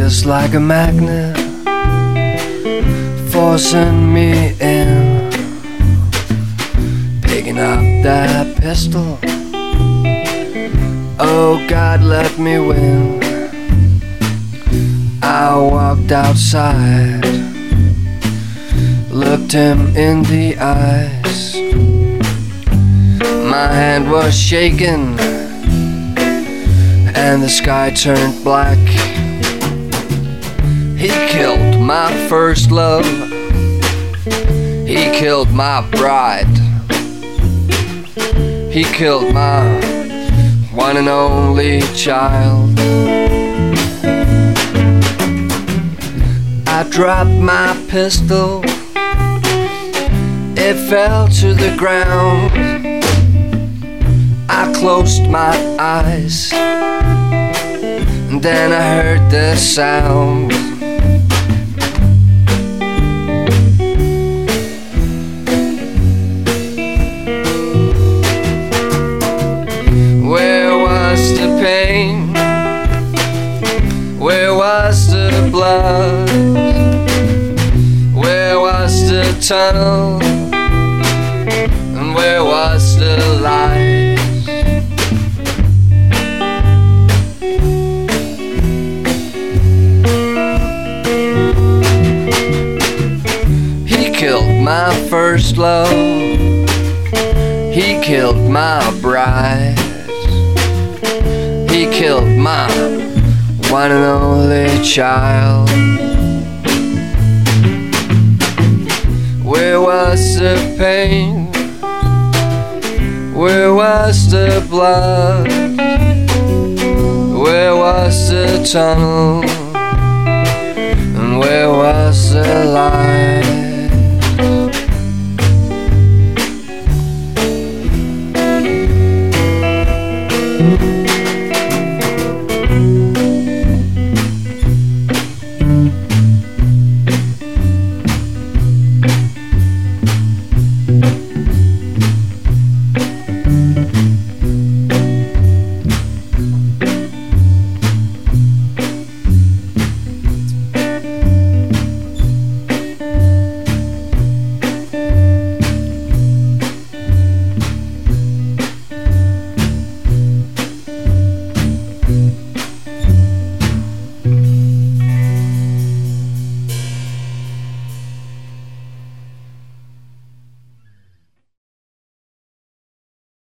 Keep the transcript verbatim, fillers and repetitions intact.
just like a magnet, forcing me in, picking up that pistol. Oh God, let me win. I walked outside, looked him in the eyes. My hand was shaking and the sky turned black. He killed my first love, he killed my bride, he killed my one and only child. I dropped my pistol, it fell to the ground. I closed my eyes, and then I heard the sound. Where was the pain? Where was the blood? Where was the tunnel? And where was the light? He killed my first love, he killed my bride, he killed my one and only child. Where was the pain? Where was the blood? Where was the tunnel? And where was the light?